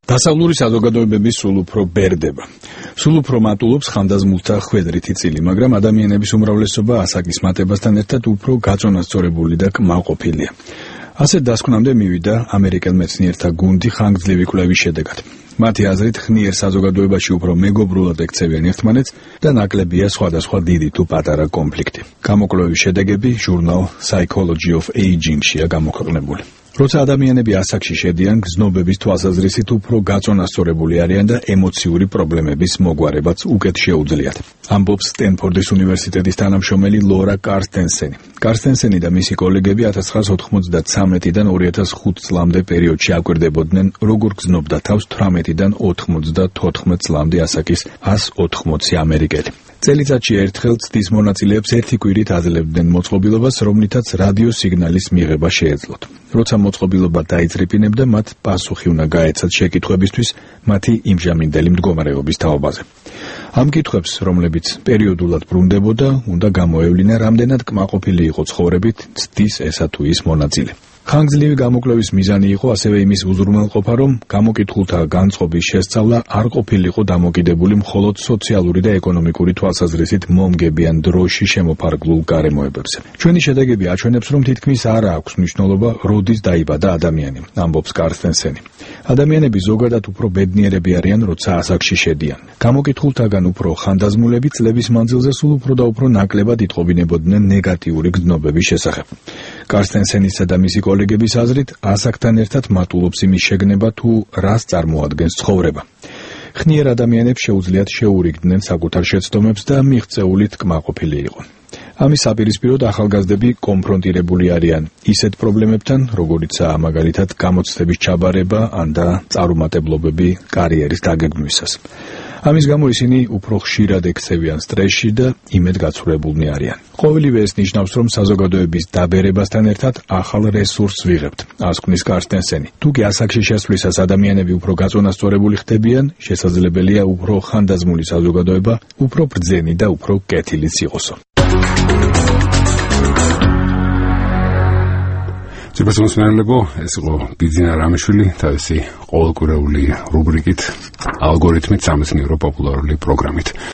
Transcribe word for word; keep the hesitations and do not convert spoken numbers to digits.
დასავლური საზოგადოებები სულ უფრო ბერდება. სულ უფრო მატულობს ხანდაზმულთა ხვედრითი წილი, მაგრამ ადამიანების უმრავლესობა ასაკის მატებასთან ერთად უფრო გაწონასწორებული და კმაყოფილია. ასეთ დასკვნამდე მივიდა ამერიკელ მეცნიერთა გუნდი ხანგრძლივი კვლევის შედეგად. მათი აზრით, ხნიერ საზოგადოებაში უფრო მეგობრულად ექცევიან ერთმანეთს და ნაკლებია სხვადასხვა დიდი თუ პატარა კონფლიქტი. გამოკვლევის შედეგები ჟურნალ Psychology of Aging-შია გამოქვეყნებული. როცა ადამიანები ასაკში შედიან, გზნობების თვალსაზრისით უფრო გაწონასწორებული არიან და ემოციური პრობლემების მოგვარებაც უკეთ შეუძლიათ. ამბობს სტენფორდის უნივერსიტეტის თანამშრომელი ლორა კარსტენსენი. კარსტენსენი და მისი კოლეგები ათას ცხრაასა ოცდაათიდან ორი ათას ხუთი წლამდე პერიოდში აკვირდებოდნენ, როგორ გზნობდა თავს თვრამეტიდან ოცდათოთხმეტ წლამდე ასაკის ას ოთხმოცი ამერიკელი. წელიწადში ერთხელ ცდის მონაწილეებს ერთი კვირით აძლევდნენ მოწყობილობას, რომლითაც რადიო სიგნალის მიღება შეეძლოთ. როცა მოწყობილობა დაიძრიფინებდა, მათ პასუხი უნდა გაეცათ შეკითხვებისთვის მათი იმჟამინდელი მდგომარეობის თაობაზე. ამ კითხვებს, რომლებიც პერიოდულად ბრუნდებოდა, უნდა გამოევლინა, რამდენად კმაყოფილი იყო ცხოვრებით ცდის ესა თუ ის მონაწილე. ხანგრძლივი გამოკვლევის მიზანი იყო ასევე იმის უზრუნველყოფა, რომ გამოკითხულთა განწყობის შესწავლა არ ყოფილიყო დამოკიდებული მხოლოდ სოციალური და ეკონომიკური თვალსაზრისით მომგებიან დროში შემოფარგლულ გარემოებებზე. ჩვენი შედეგები აჩვენებს, რომ თითქმის არ აქვს მნიშვნელობა, როდის დაიბადა ადამიანი, ამბობს კარსტენსენი. ადამიანები ზოგადად უფრო ბედნიერები არიან, როცა ასაკში შედიან. გამოკითხულთაგან უფრო ხანდაზმულები წლების მანძილზე სულ უფრო და უფრო ნაკლებად იტყობინებოდნენ ნეგატიური გზნობების შესახებ. კარსტენსენისა და მისი კოლეგების აზრით, ასაკთან ერთად მატულობს იმის შეგნება, თუ რას წარმოადგენს ცხოვრება. ხნიერ ადამიანებს შეუძლიათ შეურიგდნენ საკუთარ შეცდომებს და მიღწეულით კმაყოფილი იყო. ამის საპირისპიროდ ახალგაზრდები კონფრონტირებული არიან ისეთ პრობლემებთან, როგორიცაა მაგალითად გამოცდების ჩაბარება ან და წარუმატებლობები კარიერის დაგეგმვისას. ამის გამო ისინი უფრო ხშირად ექცევიან სტრესში და იმედგაცრუებულნი არიან. ყოველივე ეს ნიშნავს, რომ საზოგადოების დაბერებასთან ერთად ახალ რესურსს ვიღებთ, ასკვნის კარსტენსენი. თუკი ასაკში შესვლისას ადამიანები უფრო გაწონასწორებული ხდებიან, შესაძლებელია უფრო ხანდაზმული საზოგადოება, უფრო ბრძენი და უფრო კეთილიც იყოსო. ცებასმოსმენელებო, ეს იყო ბიძინა რამიშვილი თავისი ყოველკვირეული რუბრიკით, ალგორითმით სამეცნიერო პოპულარული პროგრამით.